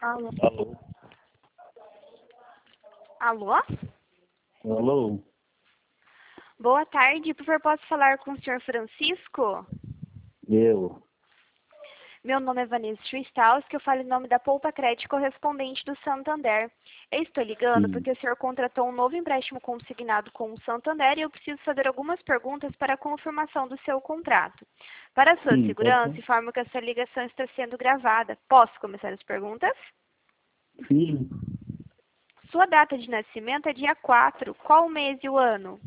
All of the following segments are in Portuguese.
Alô? Alô? Alô? Alô? Boa tarde, por favor, posso falar com o senhor Francisco? Eu. Meu nome é Vanessa Schwistaus, que eu falo em nome da Poupa Crédito correspondente do Santander. Eu estou ligando Sim. porque o senhor contratou um novo empréstimo consignado com o Santander e eu preciso fazer algumas perguntas para a confirmação do seu contrato. Para a sua Sim, pode segurança, ser? informo que essa ligação está sendo gravada. Posso começar as perguntas? Sim. Sua data de nascimento é dia 4. Qual o mês e o ano?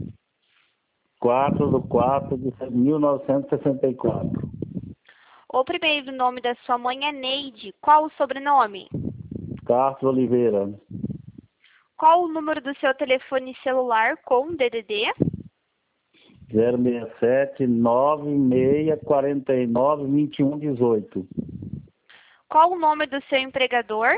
4/4/1964. O primeiro nome da sua mãe é Neide. Qual o sobrenome? Castro Oliveira. Qual o número do seu telefone celular com DDD? 067-9649-2118. Qual o nome do seu empregador?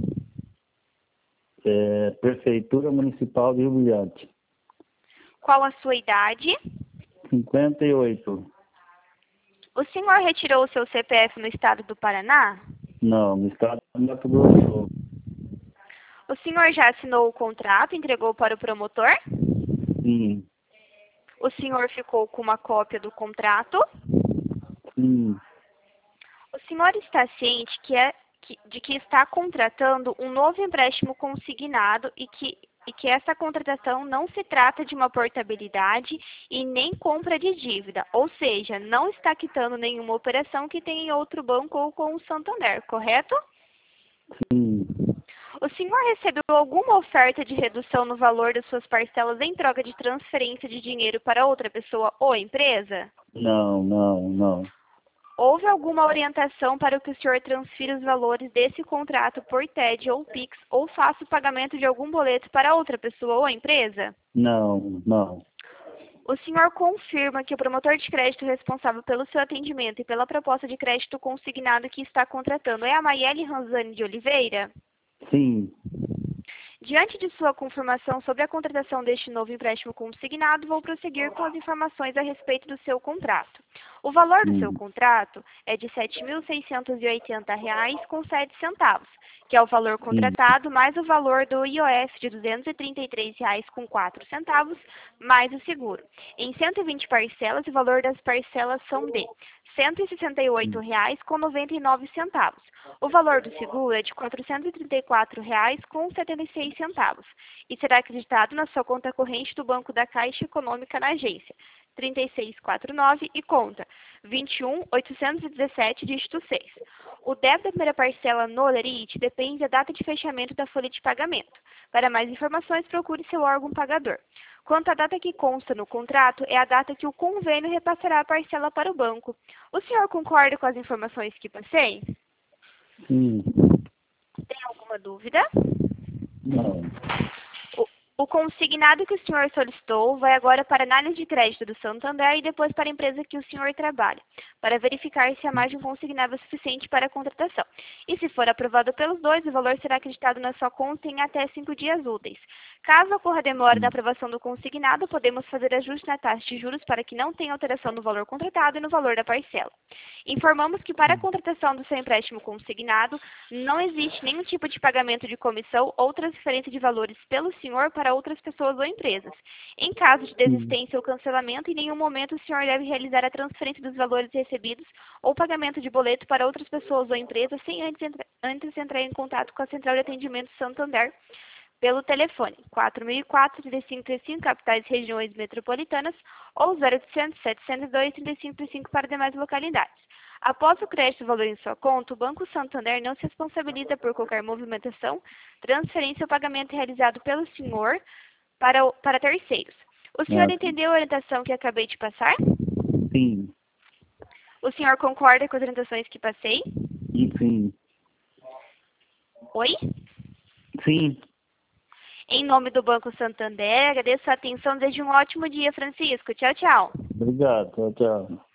Prefeitura Municipal de Rio Brilhante. Qual a sua idade? 58. O senhor retirou o seu CPF no estado do Paraná? Não, no estado do Mato Grosso do Sul. O senhor já assinou o contrato e entregou para o promotor? Sim. O senhor ficou com uma cópia do contrato? Sim. O senhor está ciente de que está contratando um novo empréstimo consignado e que essa contratação não se trata de uma portabilidade e nem compra de dívida, ou seja, não está quitando nenhuma operação que tenha em outro banco ou com o Santander, correto? Sim. O senhor recebeu alguma oferta de redução no valor das suas parcelas em troca de transferência de dinheiro para outra pessoa ou empresa? Não. Houve alguma orientação para que o senhor transfira os valores desse contrato por TED ou Pix ou faça o pagamento de algum boleto para outra pessoa ou empresa? Não. O senhor confirma que o promotor de crédito responsável pelo seu atendimento e pela proposta de crédito consignado que está contratando é a Maiele Ranzani de Oliveira? Sim. Diante de sua confirmação sobre a contratação deste novo empréstimo consignado, vou prosseguir com as informações a respeito do seu contrato. O valor do seu contrato é de R$ 7.680,07, que é o valor Sim. contratado mais o valor do IOF de R$ 233,04, mais o seguro. Em 120 parcelas, o valor das parcelas são de R$ 168,99. O valor do seguro é de R$ 434,76 e será acreditado na sua conta corrente do Banco da Caixa Econômica na agência 3649 e conta 21.817, dígito 6. O débito da primeira parcela no Lerite depende da data de fechamento da folha de pagamento. Para mais informações, procure seu órgão pagador. Quanto à data que consta no contrato, é a data que o convênio repassará a parcela para o banco. O senhor concorda com as informações que passei? Sim. Tem alguma dúvida? Não. O consignado que o senhor solicitou vai agora para a análise de crédito do Santander e depois para a empresa que o senhor trabalha, para verificar se a margem consignada é suficiente para a contratação. E se for aprovado pelos dois, o valor será acreditado na sua conta em até 5 dias úteis. Caso ocorra demora na aprovação do consignado, podemos fazer ajuste na taxa de juros para que não tenha alteração no valor contratado e no valor da parcela. Informamos que para a contratação do seu empréstimo consignado, não existe nenhum tipo de pagamento de comissão ou transferência de valores pelo senhor para outras pessoas ou empresas. Em caso de desistência ou cancelamento, em nenhum momento o senhor deve realizar a transferência dos valores recebidos ou pagamento de boleto para outras pessoas ou empresas sem antes entrar em contato com a Central de Atendimento Santander pelo telefone 4004-3535, capitais e regiões metropolitanas, ou 0800-702-3535 para demais localidades. Após o crédito do valor em sua conta, o Banco Santander não se responsabiliza por qualquer movimentação, transferência ou pagamento realizado pelo senhor para terceiros. O senhor entendeu a orientação que acabei de passar? Sim. O senhor concorda com as orientações que passei? Sim. Oi? Sim. Em nome do Banco Santander, agradeço a atenção. Desejo um ótimo dia, Francisco. Tchau, tchau. Obrigado. Tchau.